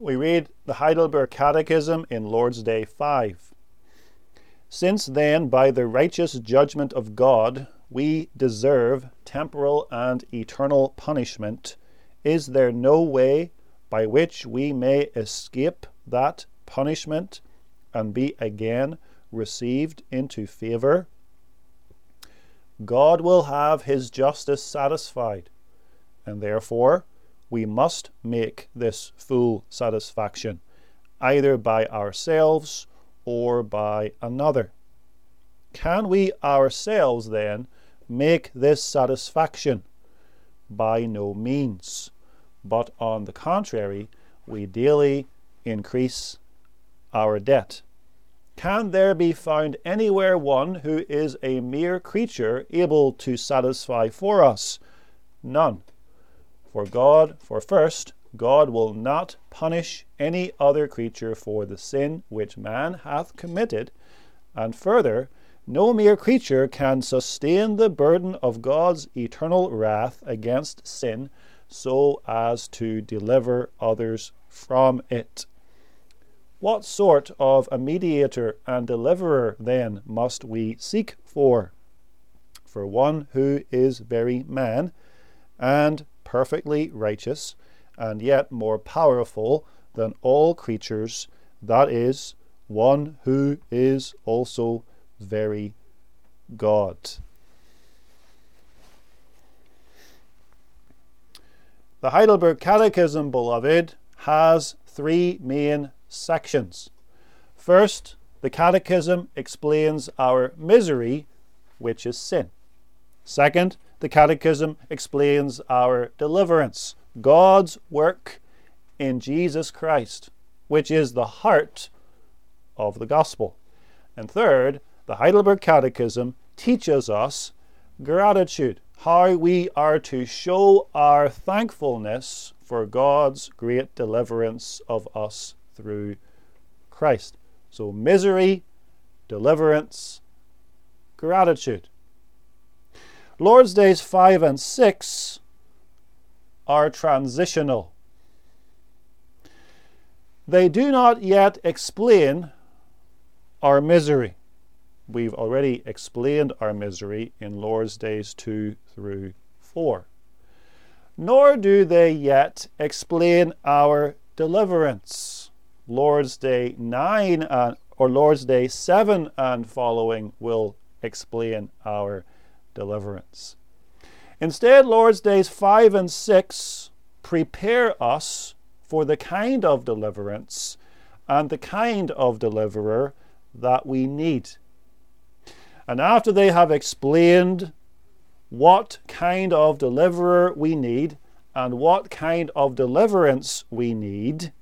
We read the Heidelberg Catechism in Lord's Day 5. Since then, by the righteous judgment of God, we deserve temporal and eternal punishment, is there no way by which we may escape that punishment and be again received into favour? God will have his justice satisfied, and therefore we must make this full satisfaction, either by ourselves or by another. Can we ourselves then make this satisfaction? By no means, but on the contrary, we daily increase our debt. Can there be found anywhere one who is a mere creature able to satisfy for us? None. For first, God will not punish any other creature for the sin which man hath committed, and further, no mere creature can sustain the burden of God's eternal wrath against sin so as to deliver others from it. What sort of a mediator and deliverer then must we seek for? For one who is very man and perfectly righteous, and yet more powerful than all creatures, that is, one who is also very God. The Heidelberg Catechism, beloved, has three main sections. First, the Catechism explains our misery, which is sin. Second, the Catechism explains our deliverance, God's work in Jesus Christ, which is the heart of the gospel. And third, the Heidelberg Catechism teaches us gratitude, how we are to show our thankfulness for God's great deliverance of us through Christ. So misery, deliverance, gratitude. Lord's Days 5 and 6 are transitional. They do not yet explain our misery. We've already explained our misery in Lord's Days 2 through 4. Nor do they yet explain our deliverance. Lord's Day 9 or Lord's Day 7 and following will explain our deliverance. Instead, Lord's Days 5 and 6 prepare us for the kind of deliverance and the kind of deliverer that we need. And after they have explained what kind of deliverer we need and what kind of deliverance we need,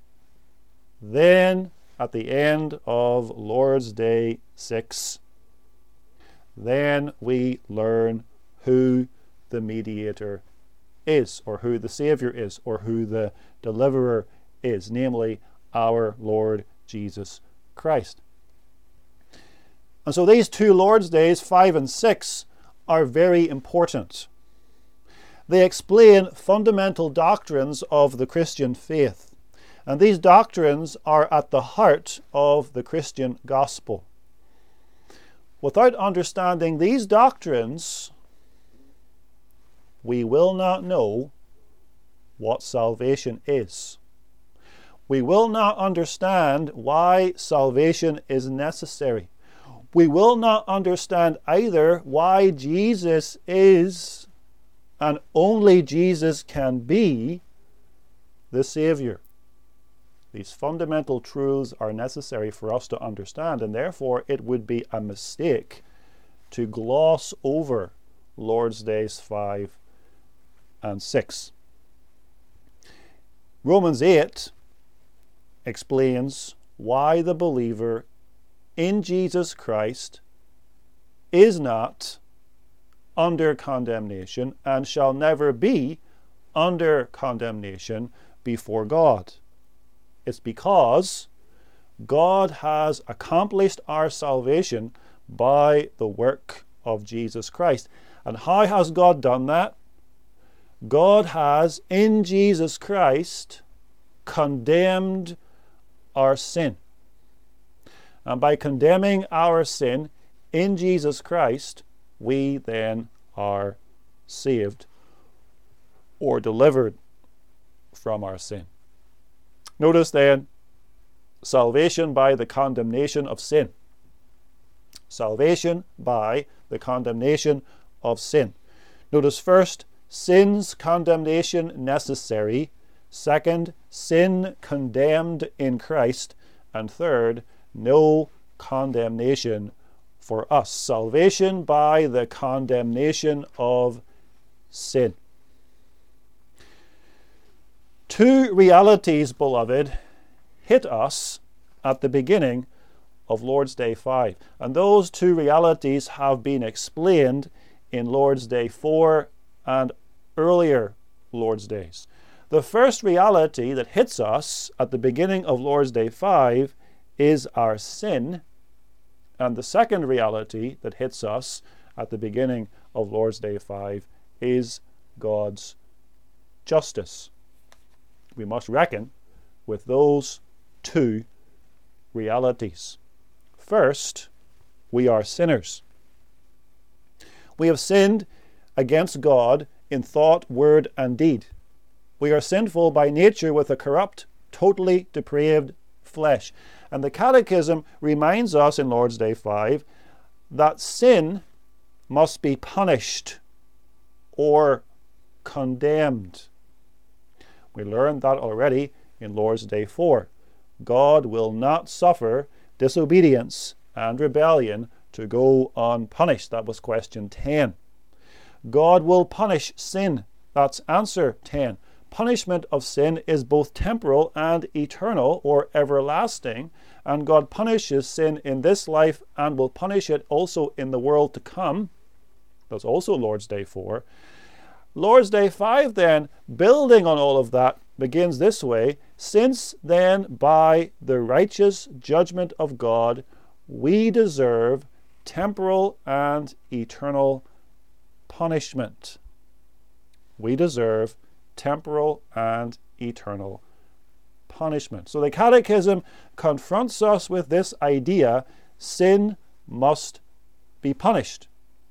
then at the end of Lord's Day 6, then we learn who the mediator is, or who the Savior is, or who the deliverer is, namely our Lord Jesus Christ. And so these two Lord's Days, 5 and 6, are very important. They explain fundamental doctrines of the Christian faith. And these doctrines are at the heart of the Christian gospel. Without understanding these doctrines, we will not know what salvation is. We will not understand why salvation is necessary. We will not understand either why Jesus is, and only Jesus can be, the Savior. These fundamental truths are necessary for us to understand, and therefore it would be a mistake to gloss over Lord's Days 5 and 6. Romans 8 explains why the believer in Jesus Christ is not under condemnation and shall never be under condemnation before God. It's because God has accomplished our salvation by the work of Jesus Christ. And how has God done that? God has, in Jesus Christ, condemned our sin. And by condemning our sin in Jesus Christ, we then are saved or delivered from our sin. Notice then, salvation by the condemnation of sin. Salvation by the condemnation of sin. Notice first, sin's condemnation necessary. Second, sin condemned in Christ. And third, no condemnation for us. Salvation by the condemnation of sin. Two realities, beloved, hit us at the beginning of Lord's Day 5. And those two realities have been explained in Lord's Day 4 and earlier Lord's Days. The first reality that hits us at the beginning of Lord's Day 5 is our sin. And the second reality that hits us at the beginning of Lord's Day 5 is God's justice. We must reckon with those two realities. First, we are sinners. We have sinned against God in thought, word, and deed. We are sinful by nature with a corrupt, totally depraved flesh. And the Catechism reminds us in Lord's Day 5 that sin must be punished or condemned. We learned that already in Lord's Day 4. God will not suffer disobedience and rebellion to go unpunished. That was question 10. God will punish sin. That's answer 10. Punishment of sin is both temporal and eternal or everlasting, and God punishes sin in this life and will punish it also in the world to come. That's also Lord's Day 4. Lord's Day 5 then, building on all of that, begins this way. Since then, by the righteous judgment of God, we deserve temporal and eternal punishment. We deserve temporal and eternal punishment. So the Catechism confronts us with this idea: sin must be punished.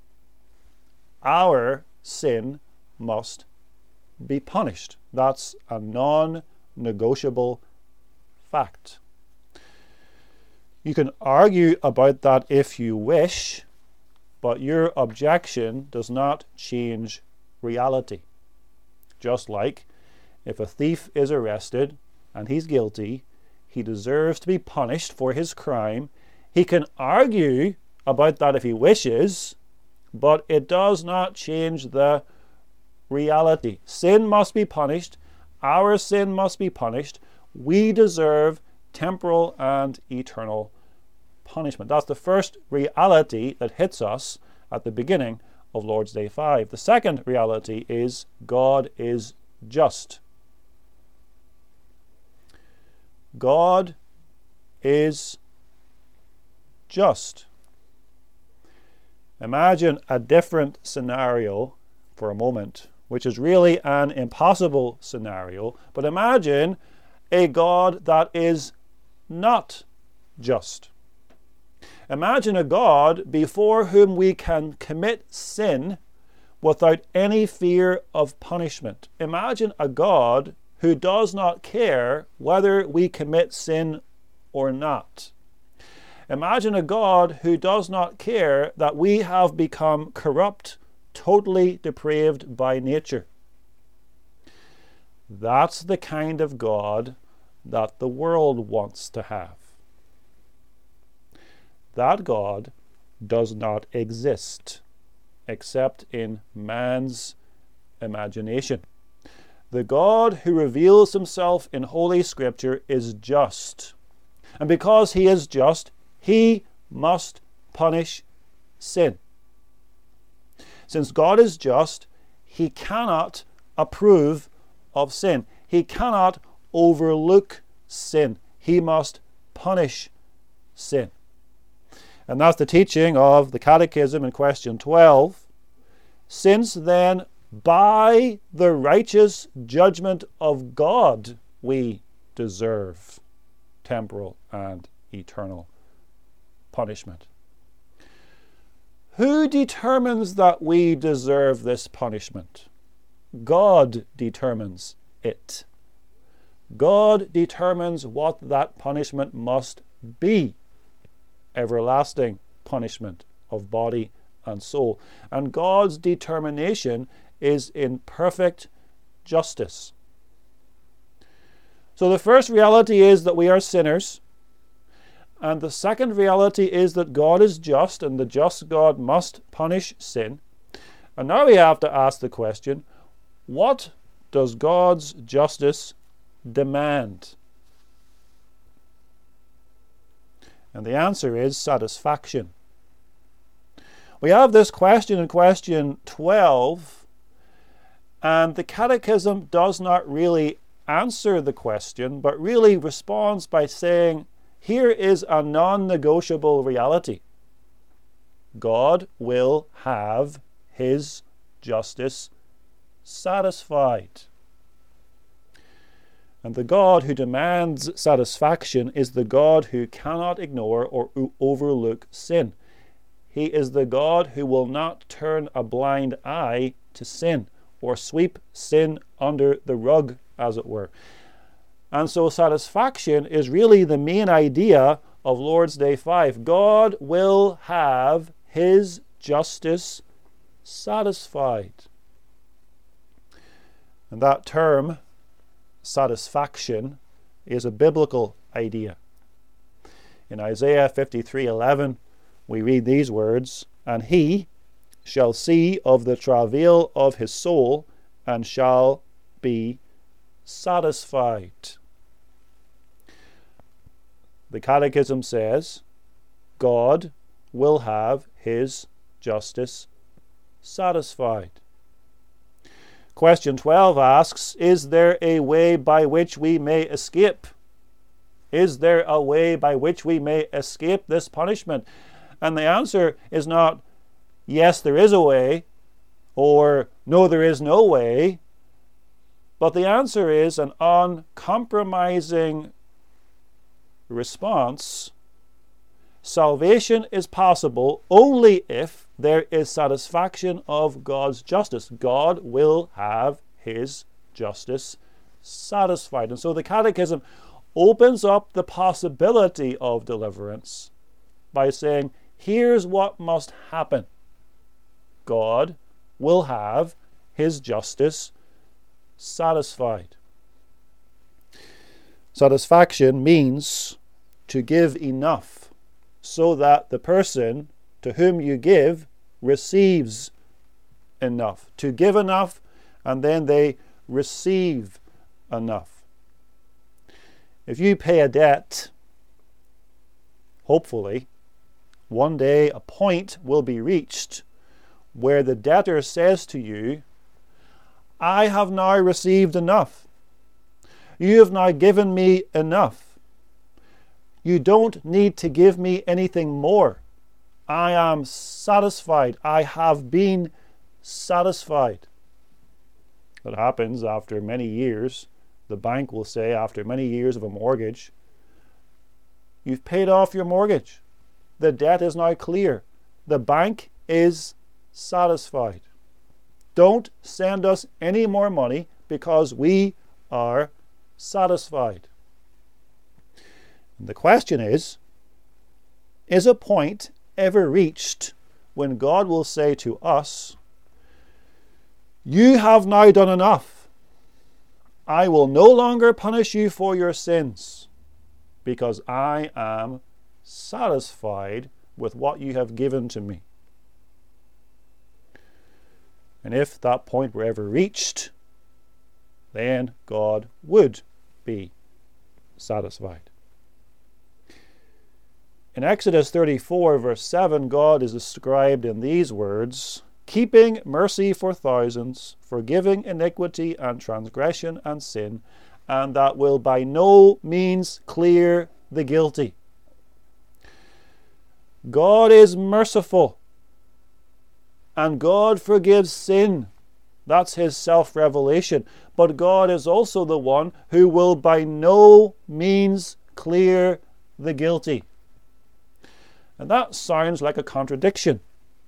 Our sin must be punished. That's a non-negotiable fact. You can argue about that if you wish, but your objection does not change reality. Just like if a thief is arrested and he's guilty, he deserves to be punished for his crime. He can argue about that if he wishes, but it does not change the reality. Sin must be punished. Our sin must be punished. We deserve temporal and eternal punishment. That's the first reality that hits us at the beginning of Lord's Day 5. The second reality is God is just. God is just. Imagine a different scenario for a moment, which is really an impossible scenario, but imagine a God that is not just. Imagine a God before whom we can commit sin without any fear of punishment. Imagine a God who does not care whether we commit sin or not. Imagine a God who does not care that we have become corrupt, totally depraved by nature. That's the kind of God that the world wants to have. That God does not exist except in man's imagination. The God who reveals himself in Holy Scripture is just. And because he is just, he must punish sin. Since God is just, he cannot approve of sin. He cannot overlook sin. He must punish sin. And that's the teaching of the Catechism in question 12. Since then, by the righteous judgment of God, we deserve temporal and eternal punishment. Who determines that we deserve this punishment? God determines it. God determines what that punishment must be. Everlasting punishment of body and soul. And God's determination is in perfect justice. So the first reality is that we are sinners. And the second reality is that God is just, and the just God must punish sin. And now we have to ask the question, what does God's justice demand? And the answer is satisfaction. We have this question in question 12, and the Catechism does not really answer the question, but really responds by saying, here is a non-negotiable reality. God will have his justice satisfied. And the God who demands satisfaction is the God who cannot ignore or overlook sin. He is the God who will not turn a blind eye to sin or sweep sin under the rug, as it were. And so satisfaction is really the main idea of Lord's Day 5. God will have his justice satisfied. And that term, satisfaction, is a biblical idea. In Isaiah 53:11, we read these words, "And he shall see of the travail of his soul, and shall be satisfied." The Catechism says, God will have his justice satisfied. Question 12 asks, is there a way by which we may escape? Is there a way by which we may escape this punishment? And the answer is not, yes, there is a way, or no, there is no way. But the answer is an uncompromising response. Salvation is possible only if there is satisfaction of God's justice. God will have his justice satisfied. And so the Catechism opens up the possibility of deliverance by saying, here's what must happen. God will have his justice satisfied. Satisfaction means to give enough so that the person to whom you give receives enough. To give enough, and then they receive enough. If you pay a debt, hopefully, one day a point will be reached where the debtor says to you, I have now received enough. You have now given me enough. You don't need to give me anything more. I am satisfied. I have been satisfied. That happens after many years. The bank will say, after many years of a mortgage, you've paid off your mortgage. The debt is now clear. The bank is satisfied. Don't send us any more money because we are satisfied. And the question is a point ever reached when God will say to us, you have now done enough. I will no longer punish you for your sins because I am satisfied with what you have given to me. And if that point were ever reached, then God would be satisfied. In Exodus 34, verse 7, God is described in these words, keeping mercy for thousands, forgiving iniquity and transgression and sin, and that will by no means clear the guilty. God is merciful, and God forgives sin, That's his self-revelation. But God is also the one who will by no means clear the guilty. And that sounds like a contradiction.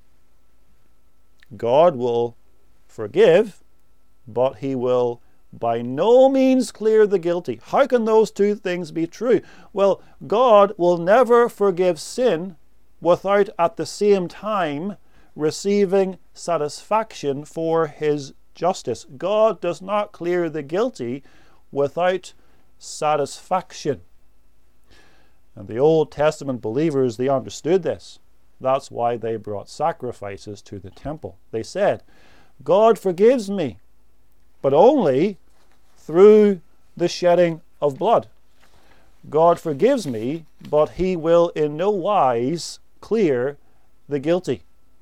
God will forgive, but he will by no means clear the guilty. How can those two things be true? Well, God will never forgive sin without at the same time receiving satisfaction for his justice. God does not clear the guilty without satisfaction. And the Old Testament believers, they understood this. That's why they brought sacrifices to the temple. They said, God forgives me, but only through the shedding of blood. God forgives me, but he will in no wise clear the guilty.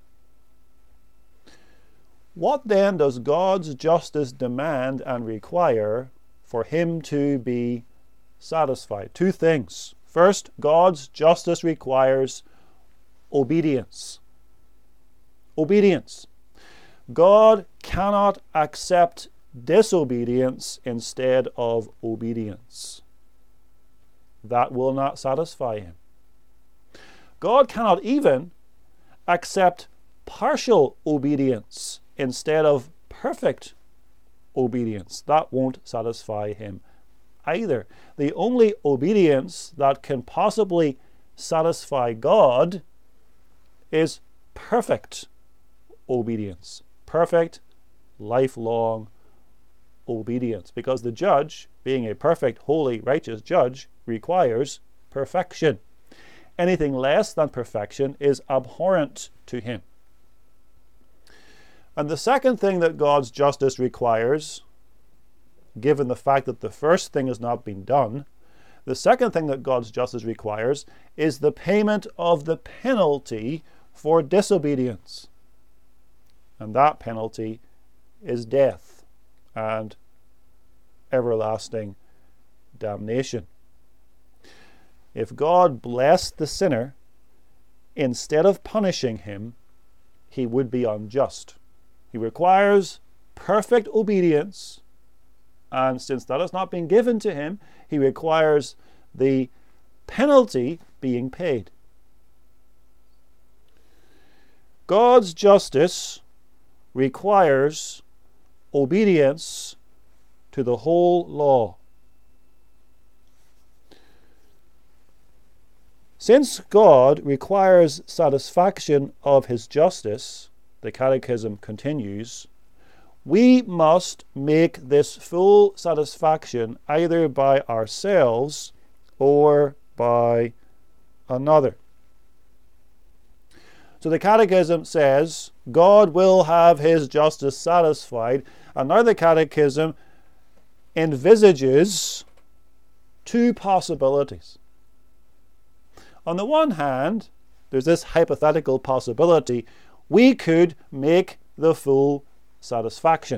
What then does God's justice demand and require for him to be satisfied? Two things. First, God's justice requires obedience. Obedience. God cannot accept disobedience instead of obedience. That will not satisfy him. God cannot even accept partial obedience instead of perfect obedience. That won't satisfy him either. The only obedience that can possibly satisfy God is perfect obedience. Perfect, lifelong obedience. Because the judge, being a perfect, holy, righteous judge, requires perfection. Anything less than perfection is abhorrent to him. And the second thing that God's justice requires, given the fact that the first thing has not been done, the second thing that God's justice requires is the payment of the penalty for disobedience. And that penalty is death and everlasting damnation. If God blessed the sinner, instead of punishing him, he would be unjust. He requires perfect obedience, and since that has not been given to him, he requires the penalty being paid. God's justice requires obedience to the whole law. Since God requires satisfaction of his justice, the Catechism continues, we must make this full satisfaction either by ourselves or by another. So the Catechism says God will have his justice satisfied, and now the Catechism envisages two possibilities. On the one hand, there's this hypothetical possibility: we could make the full satisfaction.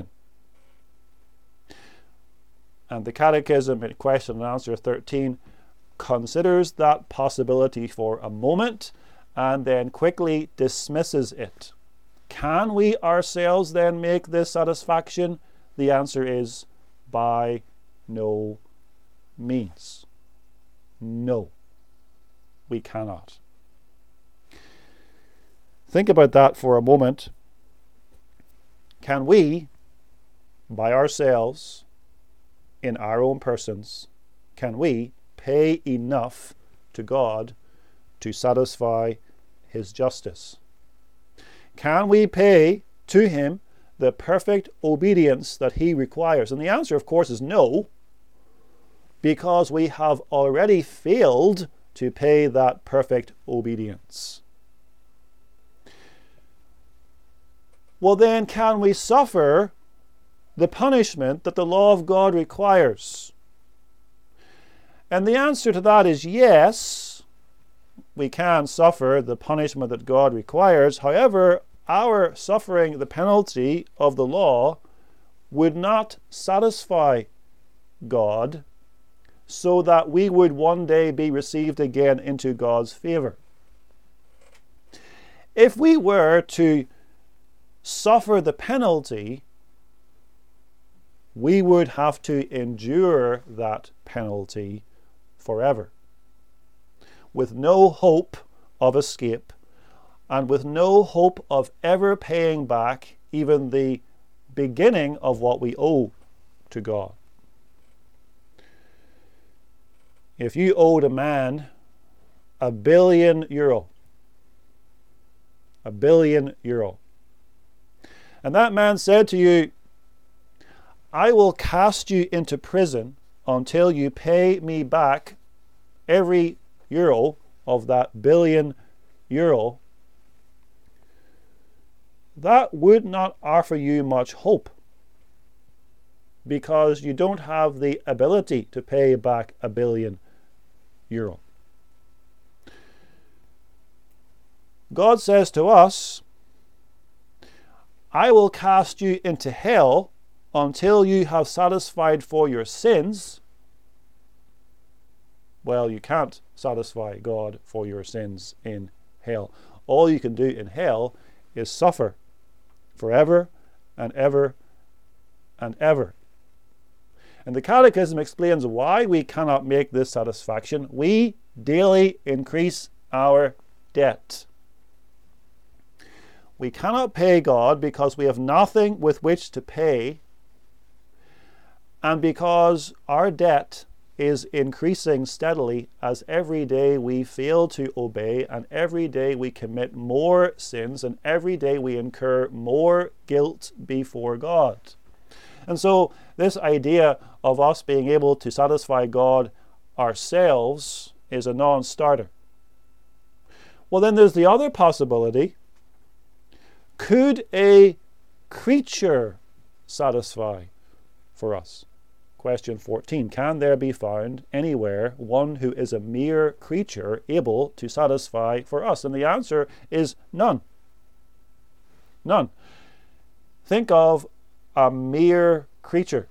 And the Catechism in question and answer 13 considers that possibility for a moment and then quickly dismisses it. Can we ourselves then make this satisfaction? The answer is by no means. No, we cannot. Think about that for a moment. Can we, by ourselves, in our own persons, can we pay enough to God to satisfy his justice? Can we pay to him the perfect obedience that he requires? And the answer, of course, is no, because we have already failed to pay that perfect obedience. Well, then, can we suffer the punishment that the law of God requires? And the answer to that is yes, we can suffer the punishment that God requires. However, our suffering the penalty of the law would not satisfy God so that we would one day be received again into God's favor. If we were to suffer the penalty we would have to endure that penalty forever, with no hope of escape, and with no hope of ever paying back even the beginning of what we owe to God. If you owed a man €1 billion, €1 billion, and that man said to you, I will cast you into prison until you pay me back every euro of that €1 billion, that would not offer you much hope, because you don't have the ability to pay back €1 billion. God says to us, I will cast you into hell until you have satisfied for your sins. Well, you can't satisfy God for your sins in hell. All you can do in hell is suffer forever and ever and ever. And the Catechism explains why we cannot make this satisfaction. We daily increase our debt. We cannot pay God because we have nothing with which to pay, and because our debt is increasing steadily as every day we fail to obey, and every day we commit more sins, and every day we incur more guilt before God. And so this idea of us being able to satisfy God ourselves is a non-starter. Well, then there's the other possibility. Could a creature satisfy for us? Question 14. Can there be found anywhere one who is a mere creature able to satisfy for us? And the answer is none. None. Think of a mere creature.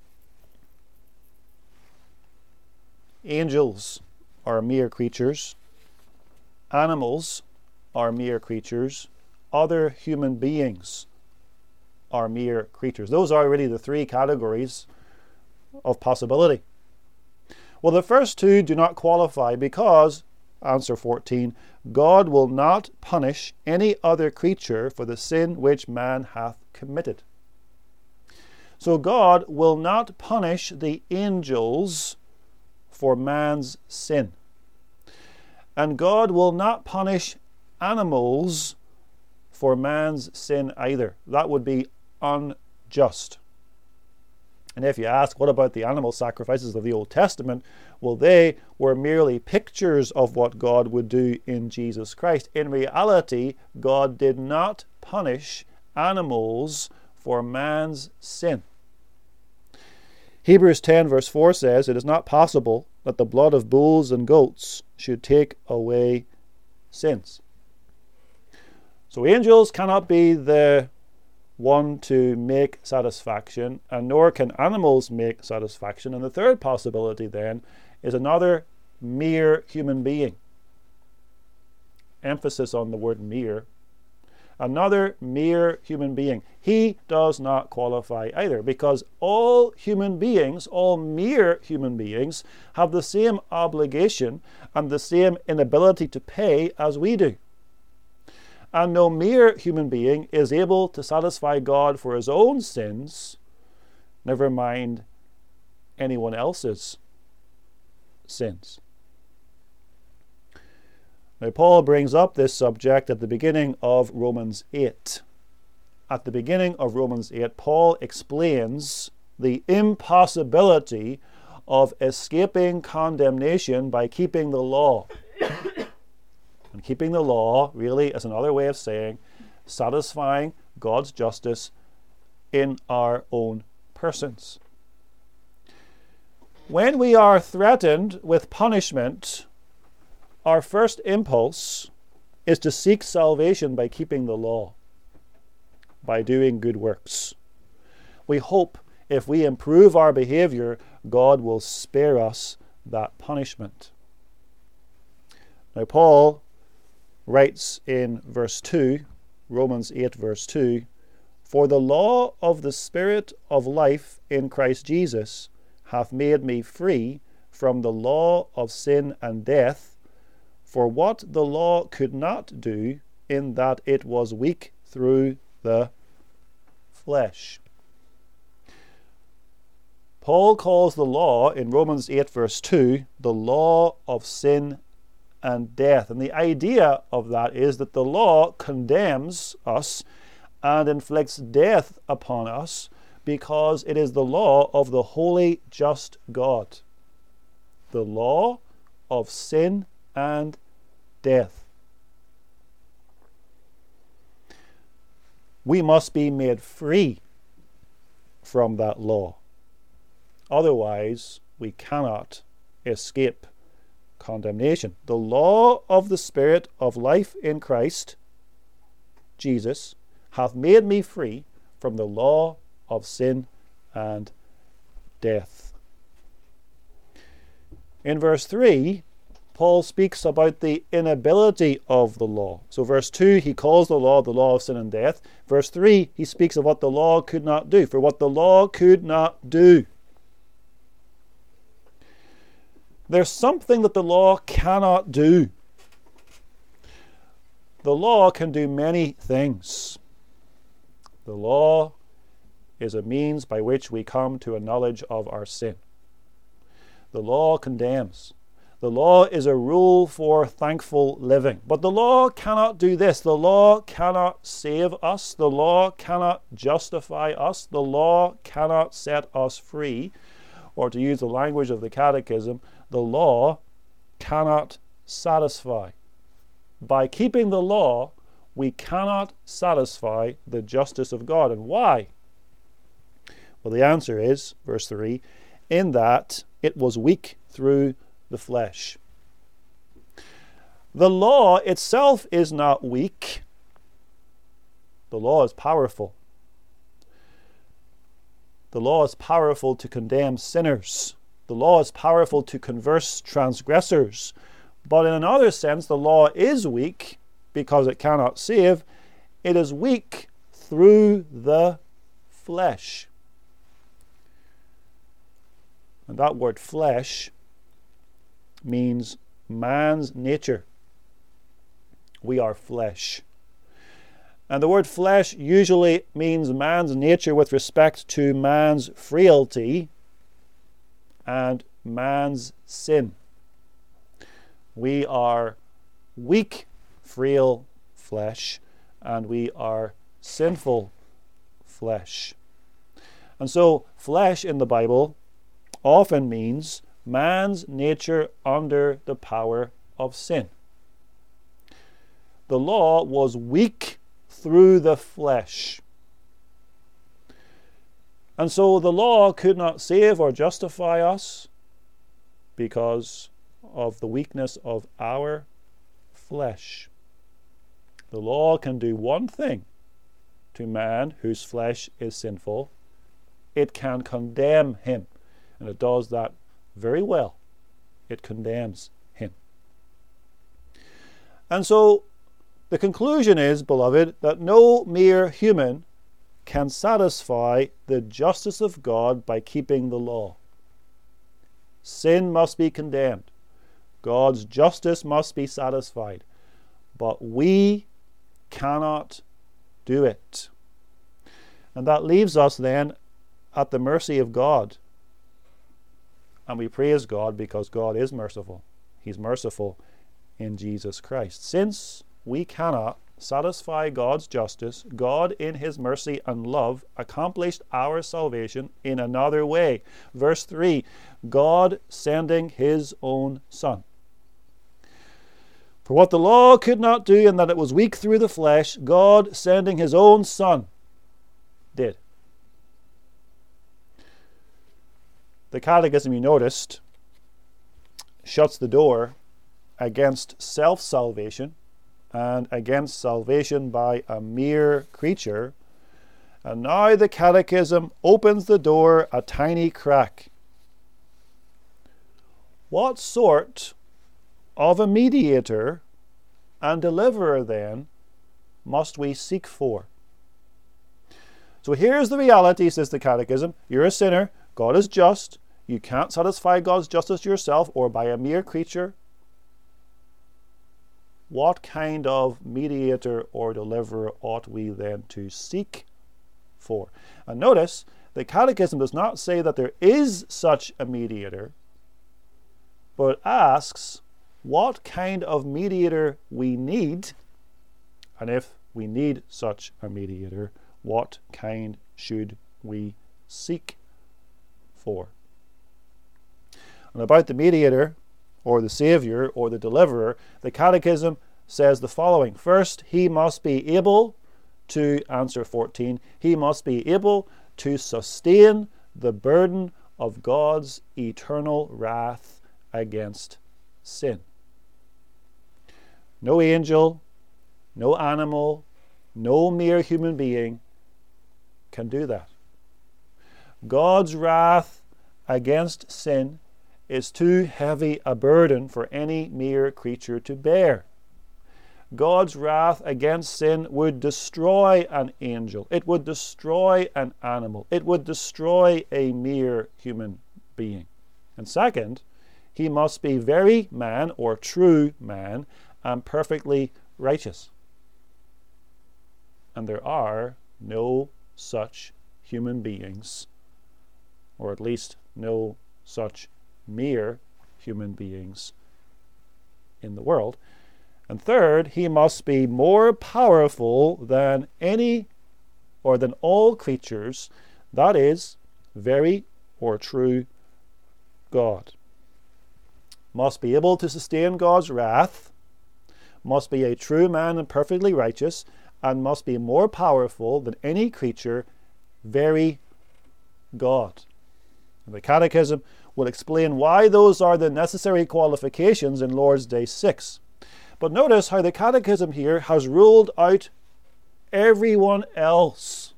Angels are mere creatures. Animals are mere creatures. Other human beings are mere creatures. Those are really the three categories of possibility. Well, the first two do not qualify because, answer 14, God will not punish any other creature for the sin which man hath committed. So God will not punish the angels for man's sin. And God will not punish animals for man's sin either. That would be unjust. And if you ask, what about the animal sacrifices of the Old Testament? Well, they were merely pictures of what God would do in Jesus Christ. In reality, God did not punish animals for man's sin. Hebrews 10 verse 4 says, it is not possible that the blood of bulls and goats should take away sins. So angels cannot be the one to make satisfaction, and nor can animals make satisfaction. And the third possibility then is another mere human being. Emphasis on the word mere. Another mere human being. He does not qualify either, because all human beings, all mere human beings, have the same obligation and the same inability to pay as we do. And no mere human being is able to satisfy God for his own sins, never mind anyone else's sins. Now, Paul brings up this subject at the beginning of Romans 8. At the beginning of Romans 8, Paul explains the impossibility of escaping condemnation by keeping the law. And keeping the law really is another way of saying satisfying God's justice in our own persons. When we are threatened with punishment, our first impulse is to seek salvation by keeping the law, by doing good works. We hope if we improve our behavior, God will spare us that punishment. Now, Paul writes in verse 2, Romans 8 verse 2, For the law of the Spirit of life in Christ Jesus hath made me free from the law of sin and death. For what the law could not do, in that it was weak through the flesh. Paul calls the law in Romans 8 verse 2 the law of sin and death. And the idea of that is that the law condemns us and inflicts death upon us because it is the law of the holy, just God. The law of sin and death. We must be made free from that law. Otherwise, we cannot escape condemnation. The law of the Spirit of life in Christ Jesus hath made me free from the law of sin and death. In verse 3, Paul speaks about the inability of the law. So verse 2, he calls the law of sin and death. Verse 3, he speaks of what the law could not do. For what the law could not do. There's something that the law cannot do. The law can do many things. The law is a means by which we come to a knowledge of our sin. The law condemns. The law is a rule for thankful living. But the law cannot do this. The law cannot save us. The law cannot justify us. The law cannot set us free. Or to use the language of the Catechism, the law cannot satisfy. By keeping the law, we cannot satisfy the justice of God. And why? Well, the answer is, verse 3, in that it was weak through the flesh. The law itself is not weak. The law is powerful. The law is powerful to condemn sinners. The law is powerful to converse transgressors. But in another sense, the law is weak because it cannot save. It is weak through the flesh. And that word flesh means man's nature. We are flesh. And the word flesh usually means man's nature with respect to man's frailty and man's sin. We are weak, frail flesh, and we are sinful flesh. And so flesh in the Bible often means man's nature under the power of sin. The law was weak through the flesh. And so the law could not save or justify us because of the weakness of our flesh. The law can do one thing to man whose flesh is sinful. It can condemn him. And it does that very well. It condemns him. And so the conclusion is, beloved, that no mere human can satisfy the justice of God by keeping the law. Sin must be condemned. God's justice must be satisfied. But we cannot do it. And that leaves us then at the mercy of God. And we praise God because God is merciful. He's merciful in Jesus Christ. Since we cannot satisfy God's justice, God in his mercy and love accomplished our salvation in another way. Verse 3, God sending his own Son. For what the law could not do, in that it was weak through the flesh, God sending his own Son did. The Catechism, you noticed, shuts the door against self-salvation and against salvation by a mere creature. And now the Catechism opens the door a tiny crack. What sort of a mediator and deliverer then must we seek for? So here's the reality, says the Catechism. You're a sinner. God is just. You can't satisfy God's justice yourself or by a mere creature. What kind of mediator or deliverer ought we then to seek for? And notice, the Catechism does not say that there is such a mediator, but asks what kind of mediator we need, and if we need such a mediator, what kind should we seek for? And about the mediator, or the Saviour, or the deliverer, the Catechism says the following. First, he must be able to, answer 14, he must be able to sustain the burden of God's eternal wrath against sin. No angel, no animal, no mere human being can do that. God's wrath against sin is too heavy a burden for any mere creature to bear. God's wrath against sin would destroy an angel. It would destroy an animal. It would destroy a mere human being. And second, he must be very man or true man and perfectly righteous. And there are no such human beings, or at least no such mere human beings in the world. And third, he must be more powerful than any or than all creatures, that is, very or true God. Must be able to sustain God's wrath, must be a true man and perfectly righteous, and must be more powerful than any creature, very God. And the Catechism will explain why those are the necessary qualifications in Lord's Day 6. But notice how the Catechism here has ruled out everyone else.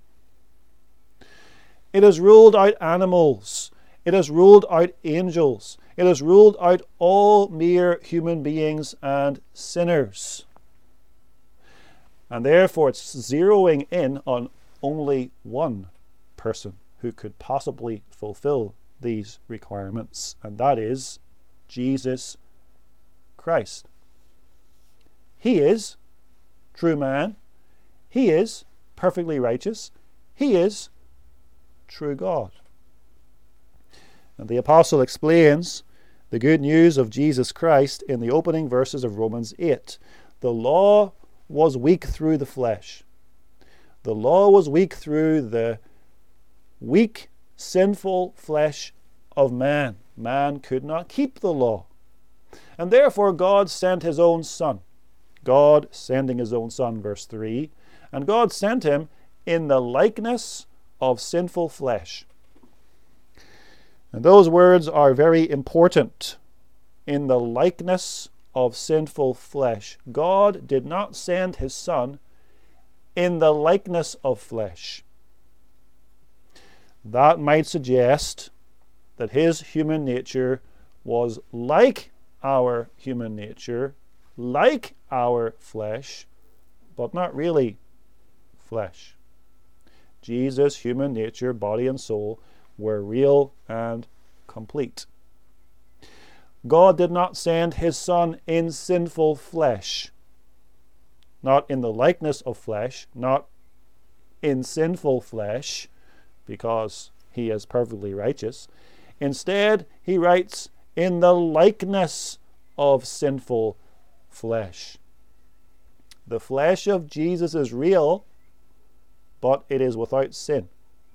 It has ruled out animals. It has ruled out angels. It has ruled out all mere human beings and sinners. And therefore it's zeroing in on only one person who could possibly fulfill these requirements, and that is Jesus Christ. He is true man. He is perfectly righteous. He is true God. And the apostle explains the good news of Jesus Christ in the opening verses of Romans 8. The law was weak through the flesh. The law was weak through the weak, sinful flesh of man. Man could not keep the law. And therefore God sent his own Son. God sending his own Son, verse 3. And God sent him in the likeness of sinful flesh. And those words are very important. In the likeness of sinful flesh. God did not send his Son in the likeness of flesh. That might suggest that his human nature was like our human nature, like our flesh, but not really flesh. Jesus' human nature, body and soul, were real and complete. God did not send his Son in sinful flesh, not in the likeness of flesh, not in sinful flesh, because he is perfectly righteous. Instead, he writes, in the likeness of sinful flesh. The flesh of Jesus is real, but it is without sin.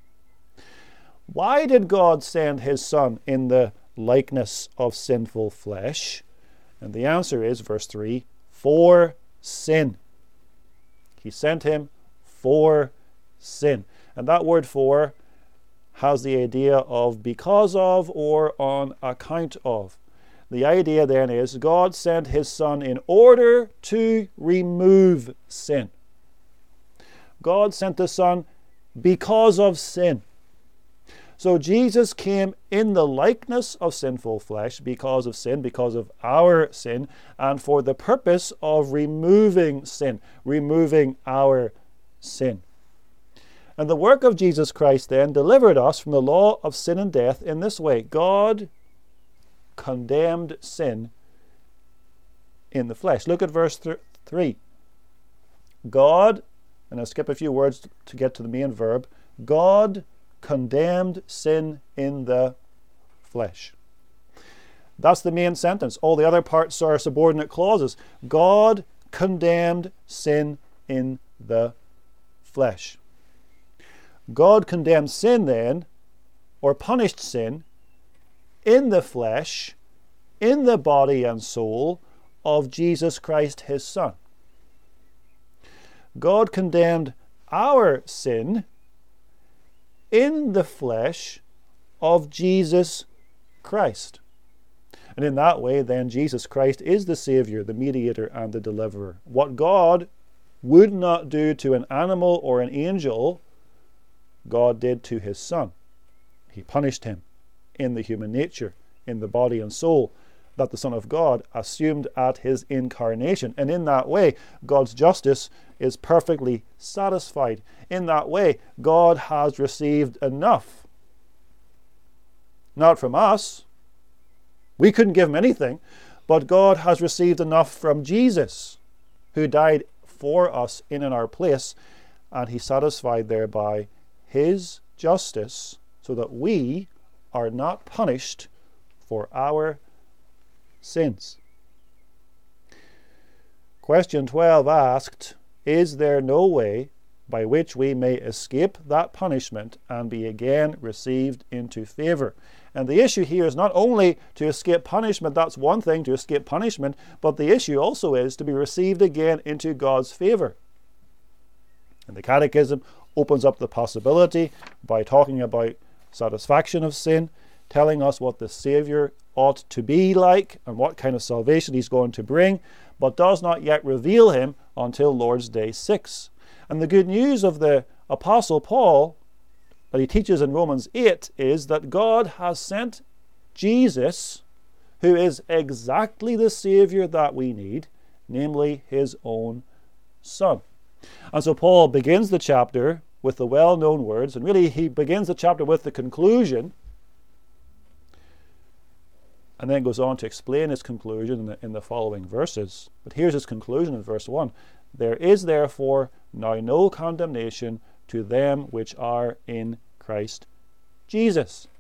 Why did God send his Son in the likeness of sinful flesh? And the answer is, verse 3, for sin. He sent him for sin. And that word for has the idea of because of or on account of. The idea then is God sent his Son in order to remove sin. God sent the Son because of sin. So Jesus came in the likeness of sinful flesh because of sin, because of our sin, and for the purpose of removing sin, removing our sin. And the work of Jesus Christ then delivered us from the law of sin and death in this way. God condemned sin in the flesh. Look at verse 3. God, and I'll skip a few words to get to the main verb, God condemned sin in the flesh. That's the main sentence. All the other parts are subordinate clauses. God condemned sin in the flesh. God condemned sin then, or punished sin, in the flesh, in the body and soul of Jesus Christ, his Son. God condemned our sin in the flesh of Jesus Christ. And in that way, then, Jesus Christ is the Saviour, the mediator, and the deliverer. What God would not do to an animal or an angel, God did to his Son. He punished him in the human nature, in the body and soul, that the Son of God assumed at his incarnation. And in that way, God's justice is perfectly satisfied. In that way, God has received enough. Not from us. We couldn't give him anything, but God has received enough from Jesus, who died for us in our place, and he satisfied thereby his justice so that we are not punished for our sins. Question 12 asked, is there no way by which we may escape that punishment and be again received into favour? And the issue here is not only to escape punishment, that's one thing, to escape punishment, but the issue also is to be received again into God's favour. And the Catechism opens up the possibility by talking about satisfaction of sin, telling us what the Saviour ought to be like and what kind of salvation he's going to bring, but does not yet reveal him until Lord's Day 6. And the good news of the Apostle Paul that he teaches in Romans 8 is that God has sent Jesus, who is exactly the Saviour that we need, namely his own Son. And so Paul begins the chapter with the well-known words, and really he begins the chapter with the conclusion, and then goes on to explain his conclusion in the following verses. But here's his conclusion in verse 1. There is therefore now no condemnation to them which are in Christ Jesus.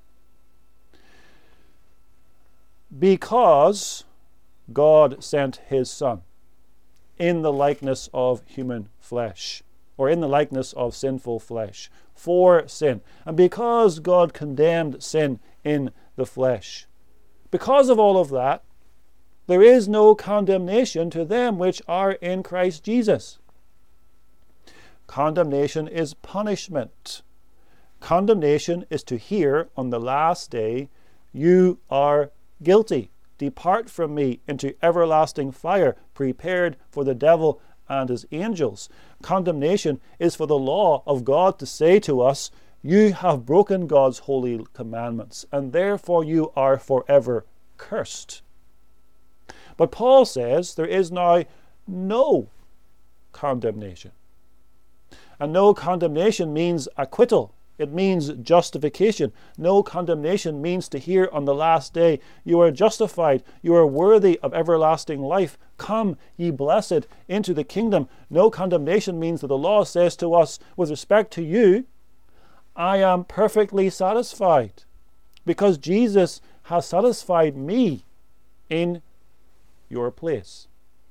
Because God sent his Son in the likeness of human flesh, or in the likeness of sinful flesh, for sin. And because God condemned sin in the flesh, because of all of that, there is no condemnation to them which are in Christ Jesus. Condemnation is punishment. Condemnation is to hear on the last day, you are guilty. Depart from me into everlasting fire, prepared for the devil and his angels. Condemnation is for the law of God to say to us, you have broken God's holy commandments, and therefore you are forever cursed. But Paul says there is now no condemnation. And no condemnation means acquittal. It means justification. No condemnation means to hear on the last day, you are justified, you are worthy of everlasting life. Come, ye blessed, into the kingdom. No condemnation means that the law says to us, with respect to you, I am perfectly satisfied, because Jesus has satisfied me in your place.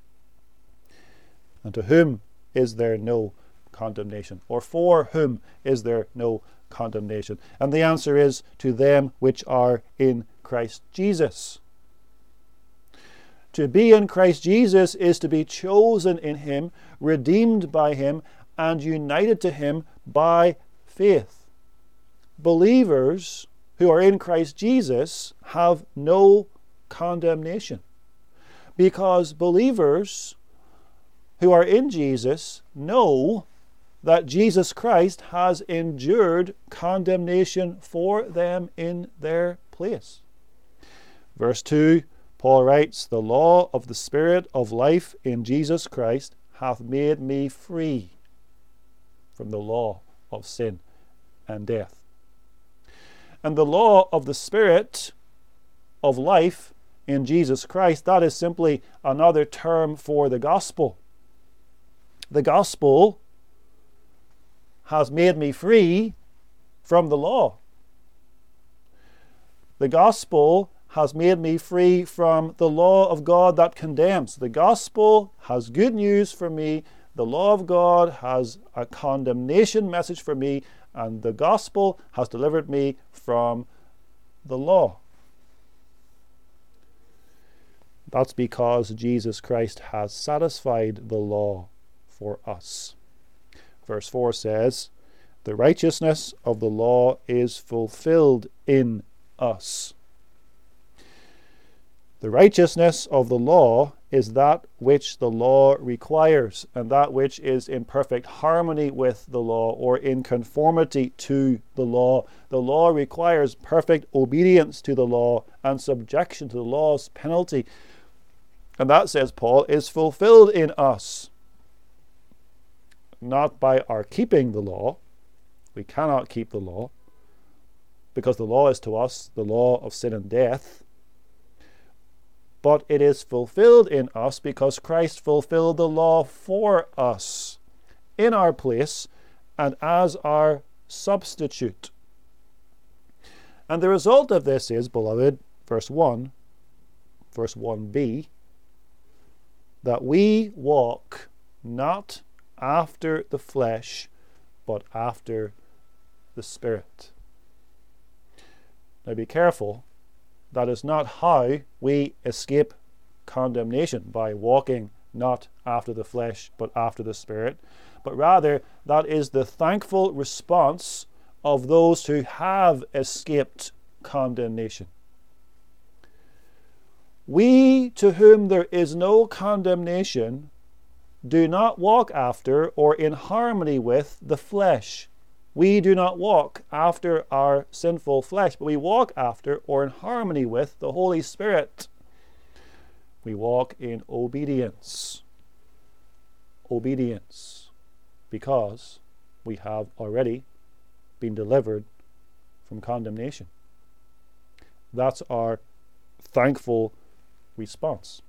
And to whom is there no condemnation? Or for whom is there no condemnation? And the answer is, to them which are in Christ Jesus. To be in Christ Jesus is to be chosen in him, redeemed by him, and united to him by faith. Believers who are in Christ Jesus have no condemnation, because believers who are in Jesus know that Jesus Christ has endured condemnation for them in their place. Verse 2, Paul writes, the law of the Spirit of life in Jesus Christ hath made me free from the law of sin and death. And the law of the Spirit of life in Jesus Christ, that is simply another term for the gospel. The gospel has made me free from the law. The gospel has made me free from the law of God that condemns. The gospel has good news for me. The law of God has a condemnation message for me, and the gospel has delivered me from the law. That's because Jesus Christ has satisfied the law for us. Verse 4 says, "The righteousness of the law is fulfilled in us." The righteousness of the law is that which the law requires, and that which is in perfect harmony with the law, or in conformity to the law. The law requires perfect obedience to the law and subjection to the law's penalty. And that, says Paul, is fulfilled in us. Not by our keeping the law. We cannot keep the law, because the law is to us the law of sin and death. But it is fulfilled in us because Christ fulfilled the law for us, in our place, and as our substitute. And the result of this is, beloved, verse 1b, that we walk not after the flesh, but after the Spirit. Now be careful. That is not how we escape condemnation, by walking not after the flesh, but after the Spirit. But rather, that is the thankful response of those who have escaped condemnation. We, to whom there is no condemnation, do not walk after or in harmony with the flesh. We do not walk after our sinful flesh, but we walk after or in harmony with the Holy Spirit. We walk in obedience. Obedience, because we have already been delivered from condemnation. That's our thankful response.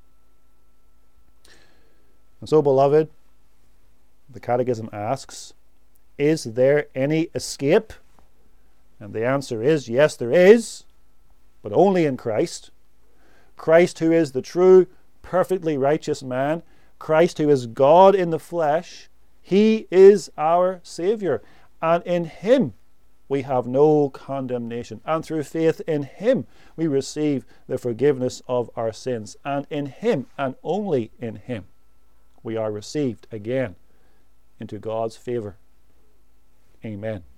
And so, beloved, the Catechism asks, is there any escape? And the answer is yes, there is, but only in Christ. Christ, who is the true, perfectly righteous man, Christ, who is God in the flesh, he is our Saviour. And in him we have no condemnation. And through faith in him we receive the forgiveness of our sins. And in him, and only in him, we are received again into God's favour. Amen.